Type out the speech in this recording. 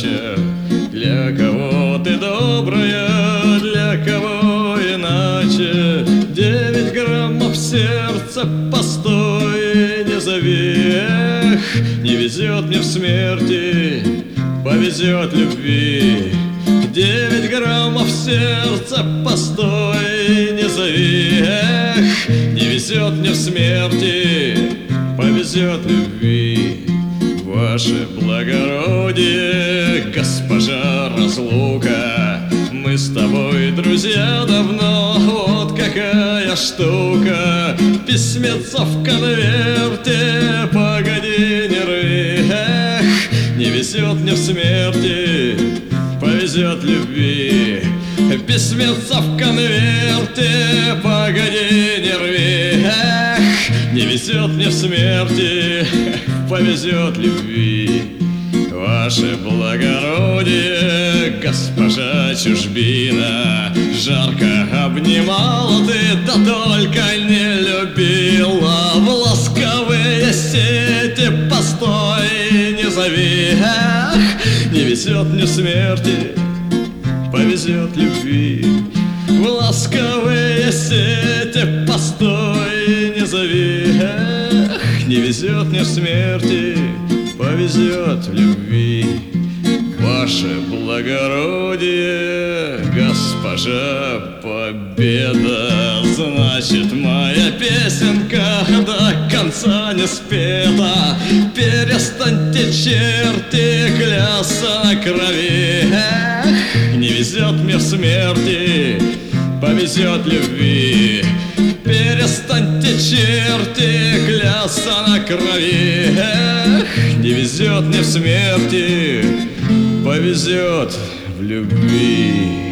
удача. Для кого ты добрая, для кого иначе. 9 граммов сердца, постой, не зови. Эх, не везет мне в смерти, повезет любви. 9 граммов сердца, постой, не зови. Эх, не везет мне в смерти, повезет любви. Ваше благородие, госпожа Разлука, мы с тобой друзья давно, вот какая штука. Письмецо в конверте, погоди, не рви. Эх, не везет мне в смерти, повезет любви. Письмецо в конверте, погоди, не рви. Эх, не везет мне в смерти, повезет любви. Ваше благородие, госпожа Чужбина, жарко обнимала ты, да только не любила. В ласковые сети, постой, не зови. Эх, не везет мне в смерти, повезет любви. В ласковые сети, постой, не зови. Эх, не везет мне в смерти, повезет в любви. Ваше благородие, госпожа Победа, значит, моя песенка до конца не спета. Перестаньте, черти, клясться на крови. Эх, не везет мне в смерти, повезет любви. Перестаньте, черти, клясться на крови. Эх, не везет мне в смерти, повезет в любви.